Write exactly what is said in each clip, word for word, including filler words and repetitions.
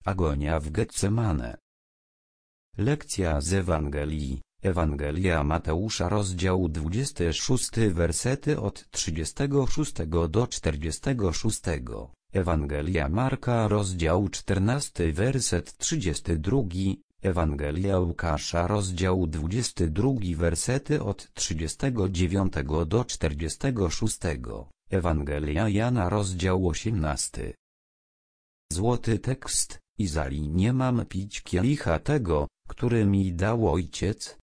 Agonia w Getsemane. Lekcja z Ewangelii. Ewangelia Mateusza, rozdział dwudziesty szósty, wersety od trzydziestego szóstego do czterdziestego szóstego. Ewangelia Marka, rozdział czternasty, werset trzydziesty drugi. Ewangelia Łukasza, rozdział dwudziesty drugi, wersety od trzydziestego dziewiątego do czterdziestego szóstego. Ewangelia Jana, rozdział osiemnasty. Złoty tekst. Izali nie mam pić kielicha tego, który mi dał Ojciec?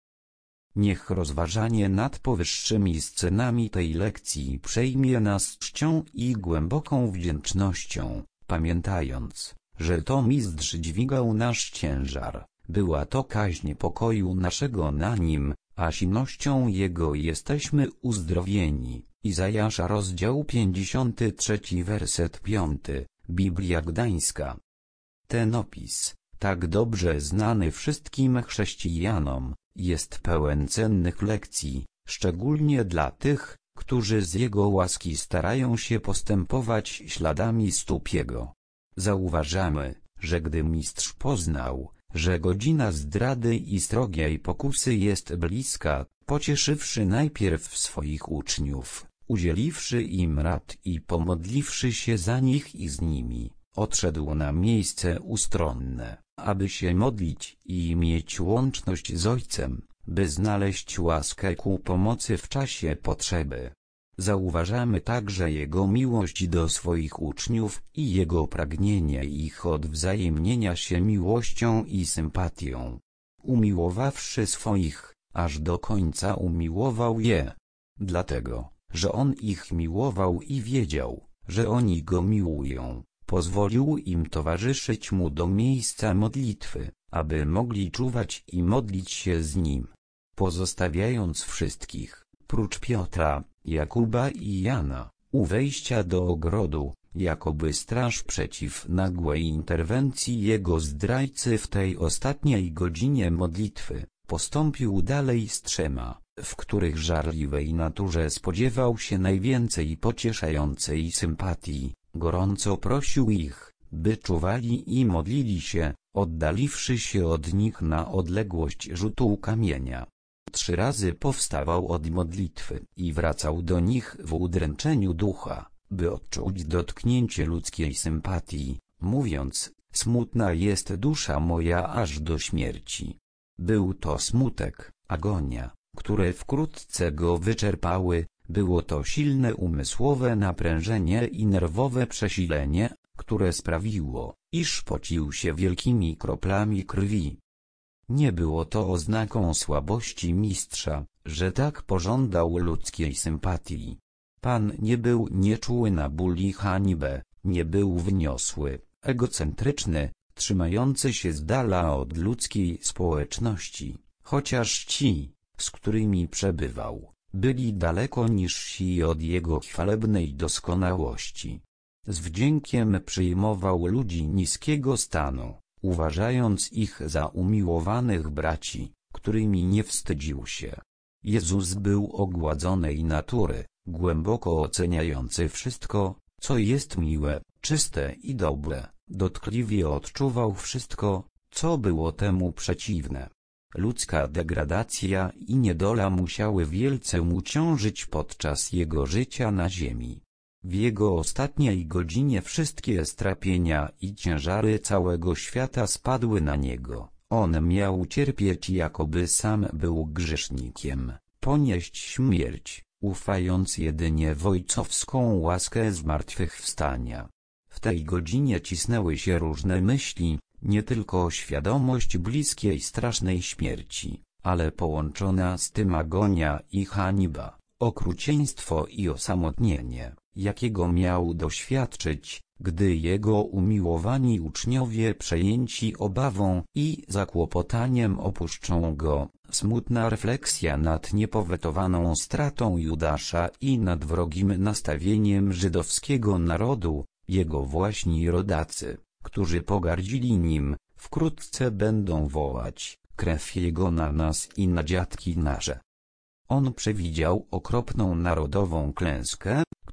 Niech rozważanie nad powyższymi scenami tej lekcji przejmie nas czcią i głęboką wdzięcznością, pamiętając, że to Mistrz dźwigał nasz ciężar, była to kaźń pokoju naszego na nim, a silnością Jego jesteśmy uzdrowieni. Izajasza, rozdział pięćdziesiąty trzeci, werset piąty, Biblia Gdańska. Ten opis, tak dobrze znany wszystkim chrześcijanom, jest pełen cennych lekcji, szczególnie dla tych, którzy z Jego łaski starają się postępować śladami stóp Jego. Zauważamy, że gdy Mistrz poznał, że godzina zdrady i srogiej pokusy jest bliska, pocieszywszy najpierw swoich uczniów, udzieliwszy im rad i pomodliwszy się za nich i z nimi, odszedł na miejsce ustronne, aby się modlić i mieć łączność z Ojcem, by znaleźć łaskę ku pomocy w czasie potrzeby. Zauważamy także Jego miłość do swoich uczniów i Jego pragnienie ich odwzajemnienia się miłością i sympatią. Umiłowawszy swoich, aż do końca umiłował je. Dlatego, że On ich miłował i wiedział, że oni Go miłują, pozwolił im towarzyszyć Mu do miejsca modlitwy, aby mogli czuwać i modlić się z Nim. Pozostawiając wszystkich, prócz Piotra, Jakuba i Jana, u wejścia do ogrodu, jakoby straż przeciw nagłej interwencji jego zdrajcy w tej ostatniej godzinie modlitwy, postąpił dalej z trzema, w których żarliwej naturze spodziewał się najwięcej pocieszającej sympatii. Gorąco prosił ich, by czuwali i modlili się, oddaliwszy się od nich na odległość rzutu kamienia. Trzy razy powstawał od modlitwy i wracał do nich w udręczeniu ducha, by odczuć dotknięcie ludzkiej sympatii, mówiąc: smutna jest dusza moja aż do śmierci. Był to smutek, agonia, które wkrótce go wyczerpały. Było to silne umysłowe naprężenie i nerwowe przesilenie, które sprawiło, iż pocił się wielkimi kroplami krwi. Nie było to oznaką słabości Mistrza, że tak pożądał ludzkiej sympatii. Pan nie był nieczuły na ból i hańbę, nie był wniosły, egocentryczny, trzymający się z dala od ludzkiej społeczności, chociaż ci, z którymi przebywał, byli daleko niżsi od Jego chwalebnej doskonałości. Z wdziękiem przyjmował ludzi niskiego stanu, uważając ich za umiłowanych braci, którymi nie wstydził się. Jezus był ogładzonej natury, głęboko oceniający wszystko, co jest miłe, czyste i dobre, dotkliwie odczuwał wszystko, co było temu przeciwne. Ludzka degradacja i niedola musiały wielce mu ciążyć podczas jego życia na ziemi. W jego ostatniej godzinie wszystkie strapienia i ciężary całego świata spadły na niego. On miał cierpieć, jakoby sam był grzesznikiem, ponieść śmierć, ufając jedynie w ojcowską łaskę zmartwychwstania. W tej godzinie cisnęły się różne myśli, nie tylko świadomość bliskiej strasznej śmierci, ale połączona z tym agonia i hańba, okrucieństwo i osamotnienie, jakiego miał doświadczyć, gdy jego umiłowani uczniowie przejęci obawą i zakłopotaniem opuszczą go, smutna refleksja nad niepowetowaną stratą Judasza i nad wrogim nastawieniem żydowskiego narodu, jego właśnie rodacy, którzy pogardzili nim, wkrótce będą wołać: krew jego na nas i na dziadki nasze. On przewidział okropną narodową klęskę,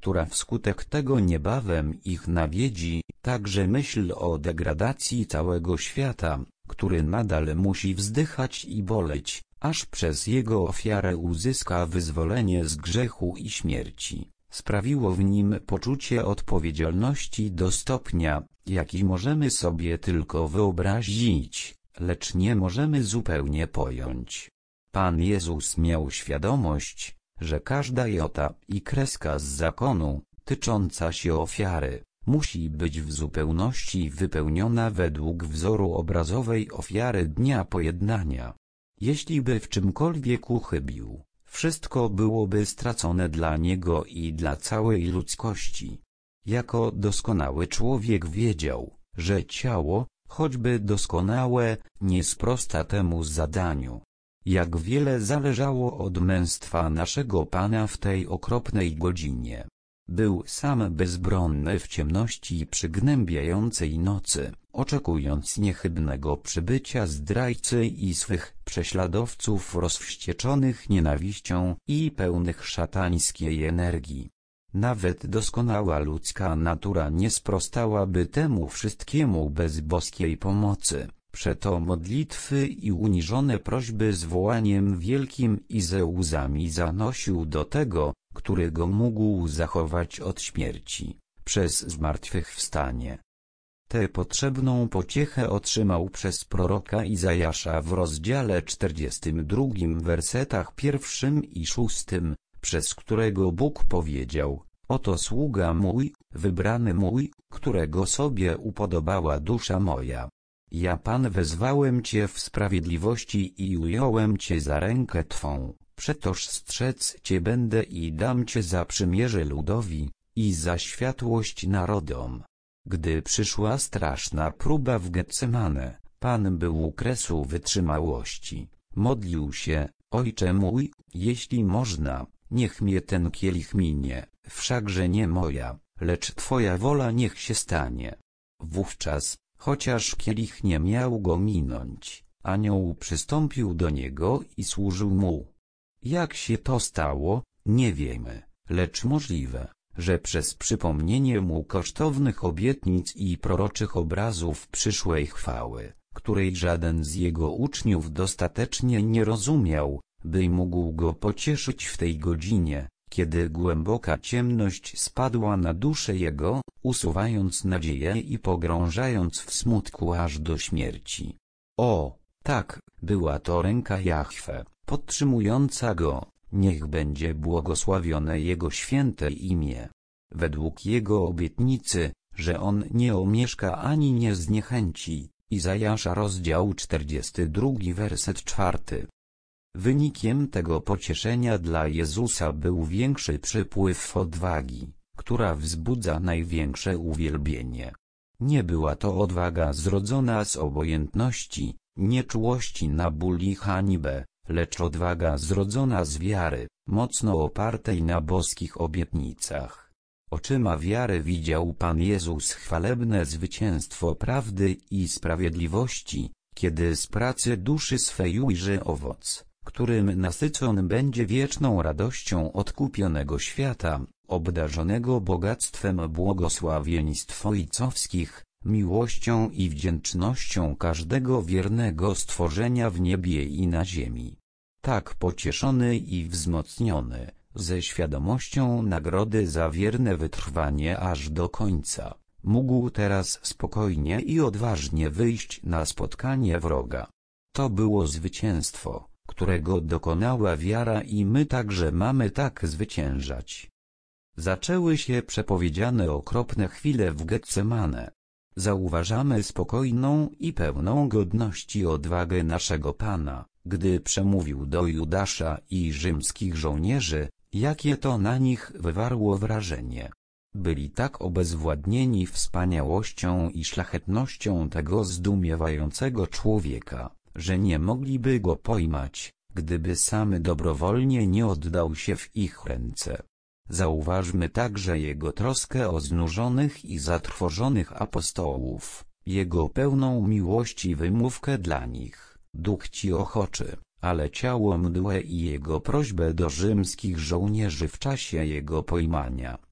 która wskutek tego niebawem ich nawiedzi, także myśl o degradacji całego świata, który nadal musi wzdychać i boleć, aż przez jego ofiarę uzyska wyzwolenie z grzechu i śmierci, sprawiło w nim poczucie odpowiedzialności do stopnia, jaki możemy sobie tylko wyobrazić, lecz nie możemy zupełnie pojąć. Pan Jezus miał świadomość, że każda jota i kreska z zakonu, tycząca się ofiary, musi być w zupełności wypełniona według wzoru obrazowej ofiary dnia pojednania. Jeśli by w czymkolwiek uchybił, wszystko byłoby stracone dla niego i dla całej ludzkości. Jako doskonały człowiek wiedział, że ciało, choćby doskonałe, nie sprosta temu zadaniu. Jak wiele zależało od męstwa naszego Pana w tej okropnej godzinie. Był sam bezbronny w ciemności przygnębiającej nocy, oczekując niechybnego przybycia zdrajcy i swych prześladowców rozwścieczonych nienawiścią i pełnych szatańskiej energii. Nawet doskonała ludzka natura nie sprostałaby temu wszystkiemu bez boskiej pomocy. Przeto modlitwy i uniżone prośby z wołaniem wielkim i ze łzami zanosił do tego, który go mógł zachować od śmierci, przez zmartwychwstanie. Tę potrzebną pociechę otrzymał przez proroka Izajasza w rozdziale czterdziestym drugim wersetach pierwszym i szóstym, przez którego Bóg powiedział: oto sługa mój, wybrany mój, którego sobie upodobała dusza moja. Ja Pan wezwałem Cię w sprawiedliwości i ująłem Cię za rękę Twą, przetoż strzec Cię będę i dam Cię za przymierze ludowi, i za światłość narodom. Gdy przyszła straszna próba w Getsemane, Pan był u kresu wytrzymałości. Modlił się: Ojcze mój, jeśli można, niech mnie ten kielich minie, wszakże nie moja, lecz Twoja wola niech się stanie. Wówczas, chociaż kielich nie miał go minąć, anioł przystąpił do niego i służył mu. Jak się to stało, nie wiemy, lecz możliwe, że przez przypomnienie mu kosztownych obietnic i proroczych obrazów przyszłej chwały, której żaden z jego uczniów dostatecznie nie rozumiał, by mógł go pocieszyć w tej godzinie, kiedy głęboka ciemność spadła na duszę jego, usuwając nadzieję i pogrążając w smutku aż do śmierci. O, tak, była to ręka Jahwe, podtrzymująca go, niech będzie błogosławione Jego święte imię. Według Jego obietnicy, że On nie omieszka ani nie zniechęci, Izajasza rozdział czterdziesty drugi werset czwarty. Wynikiem tego pocieszenia dla Jezusa był większy przypływ odwagi, która wzbudza największe uwielbienie. Nie była to odwaga zrodzona z obojętności, nieczułości na ból i hańbę, lecz odwaga zrodzona z wiary, mocno opartej na boskich obietnicach. Oczyma wiary widział Pan Jezus chwalebne zwycięstwo prawdy i sprawiedliwości, kiedy z pracy duszy swej ujrzy owoc, którym nasycony będzie wieczną radością odkupionego świata, obdarzonego bogactwem błogosławieństw ojcowskich, miłością i wdzięcznością każdego wiernego stworzenia w niebie i na ziemi. Tak pocieszony i wzmocniony, ze świadomością nagrody za wierne wytrwanie aż do końca, mógł teraz spokojnie i odważnie wyjść na spotkanie wroga. To było zwycięstwo, którego dokonała wiara i my także mamy tak zwyciężać. Zaczęły się przepowiedziane okropne chwile w Getsemane. Zauważamy spokojną i pełną godności odwagę naszego Pana, gdy przemówił do Judasza i rzymskich żołnierzy, jakie to na nich wywarło wrażenie. Byli tak obezwładnieni wspaniałością i szlachetnością tego zdumiewającego człowieka, że nie mogliby go pojmać, gdyby sam dobrowolnie nie oddał się w ich ręce. Zauważmy także jego troskę o znużonych i zatrwożonych apostołów, jego pełną miłości wymówkę dla nich, duch ci ochoczy, ale ciało mdłe i jego prośbę do rzymskich żołnierzy w czasie jego pojmania,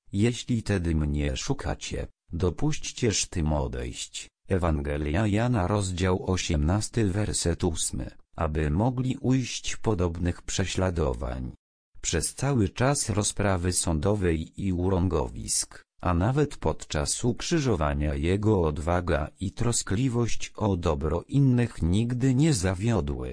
Jeśli tedy mnie szukacie, dopuśćcież tym odejść. Ewangelia Jana rozdział osiemnasty werset ósmy, aby mogli ujść podobnych prześladowań. Przez cały czas rozprawy sądowej i urągowisk, a nawet podczas ukrzyżowania jego odwaga i troskliwość o dobro innych nigdy nie zawiodły.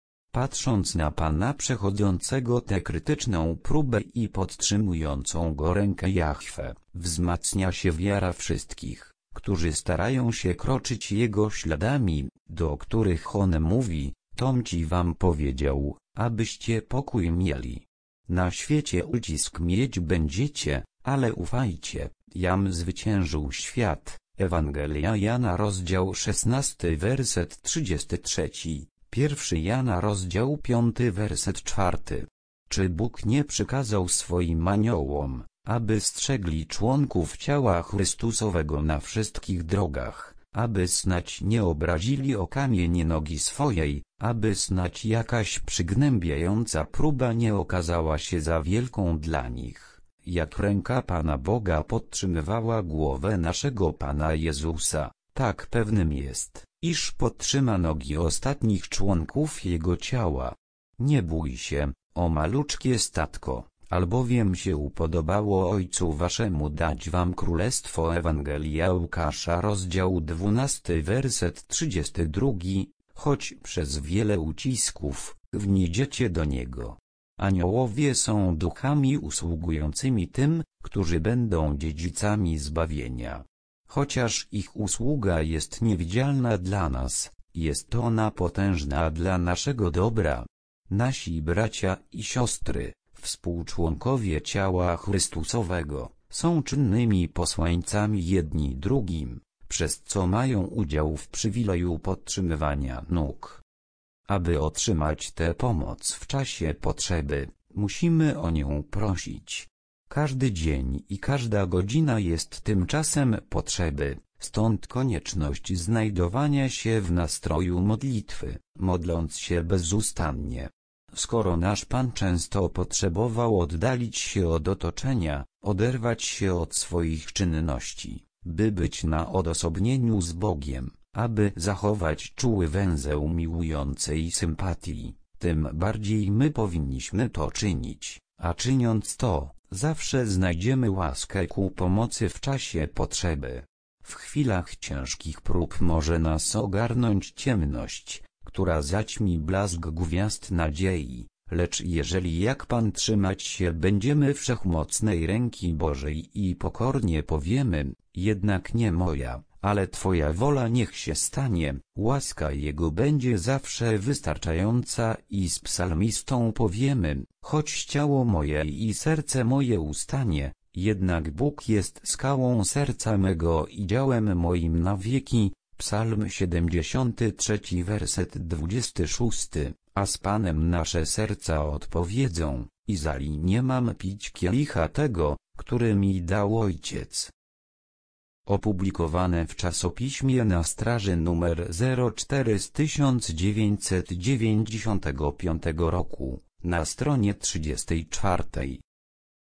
Patrząc na Pana przechodzącego tę krytyczną próbę i podtrzymującą go rękę Jahwe, wzmacnia się wiara wszystkich, którzy starają się kroczyć Jego śladami, do których On mówi: Tom ci wam powiedział, abyście pokój mieli. Na świecie ucisk mieć będziecie, ale ufajcie, jam zwyciężył świat. Ewangelia Jana rozdział szesnasty werset trzydziesty trzeci, pierwszy Jana rozdział piąty werset czwarty. Czy Bóg nie przykazał swoim aniołom, aby strzegli członków ciała Chrystusowego na wszystkich drogach, aby snać nie obrazili o kamień nogi swojej, aby snać jakaś przygnębiająca próba nie okazała się za wielką dla nich, jak ręka Pana Boga podtrzymywała głowę naszego Pana Jezusa, tak pewnym jest, iż podtrzyma nogi ostatnich członków Jego ciała. Nie bój się, o maluczkie statko, albowiem się upodobało Ojcu waszemu dać wam królestwo. Ewangelia Łukasza rozdział dwunasty werset trzydziesty drugi, choć przez wiele ucisków, wniedziecie do Niego. Aniołowie są duchami usługującymi tym, którzy będą dziedzicami zbawienia. Chociaż ich usługa jest niewidzialna dla nas, jest ona potężna dla naszego dobra. Nasi bracia i siostry, współczłonkowie ciała Chrystusowego, są czynnymi posłańcami jedni drugim, przez co mają udział w przywileju podtrzymywania nóg. Aby otrzymać tę pomoc w czasie potrzeby, musimy o nią prosić. Każdy dzień i każda godzina jest tym czasem potrzeby, stąd konieczność znajdowania się w nastroju modlitwy, modląc się bezustannie. Skoro nasz Pan często potrzebował oddalić się od otoczenia, oderwać się od swoich czynności, by być na odosobnieniu z Bogiem, aby zachować czuły węzeł miłującej sympatii, tym bardziej my powinniśmy to czynić, a czyniąc to, zawsze znajdziemy łaskę ku pomocy w czasie potrzeby. W chwilach ciężkich prób może nas ogarnąć ciemność, która zaćmi blask gwiazd nadziei, lecz jeżeli jak Pan trzymać się będziemy wszechmocnej ręki Bożej i pokornie powiemy: jednak nie moja, ale Twoja wola niech się stanie, łaska Jego będzie zawsze wystarczająca i z psalmistą powiemy: choć ciało moje i serce moje ustanie, jednak Bóg jest skałą serca mego i działem moim na wieki. Psalm siedemdziesiąty trzeci werset dwudziesty szósty, a z Panem nasze serca odpowiedzą: Izali nie mam pić kielicha tego, który mi dał Ojciec. Opublikowane w czasopiśmie Na Straży numer zero cztery z tysiąc dziewięćset dziewięćdziesiątego piątego roku, na stronie trzydziestej czwartej.